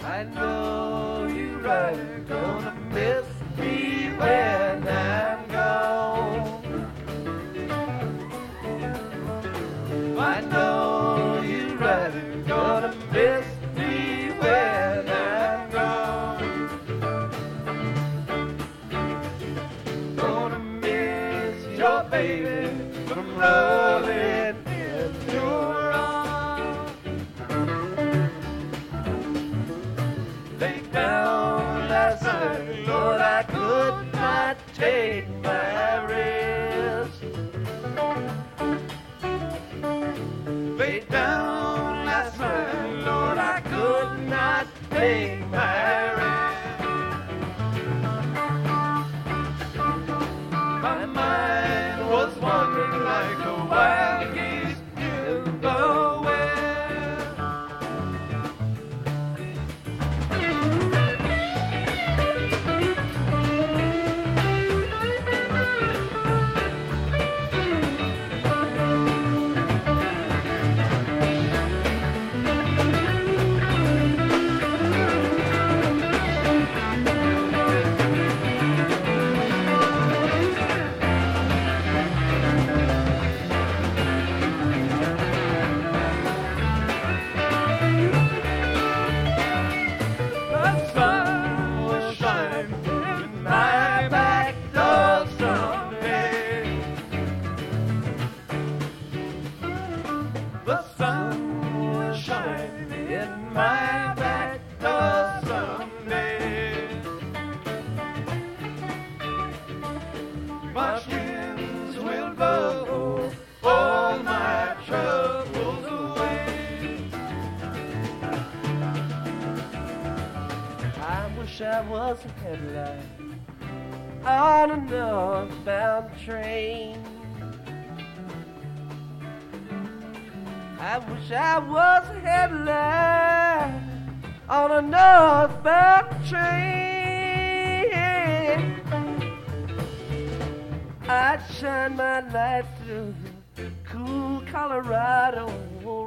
I know you're right, gonna miss me when I'm gone. I know you're right, gonna miss me when I'm gone. Gonna miss your baby from rolling in your arms. Lay down last night, Lord, I could not take my rest. Lay down last night, Lord, I could not take my rest. My mind was wandering like a wild geese in the west. The sun will shine in my back door someday. The sun will shine in my back door someday. March winds will blow all my troubles away. I wish I was a headline on a northbound train. I wish I was a headline on a northbound train. I'd shine my light through cool Colorado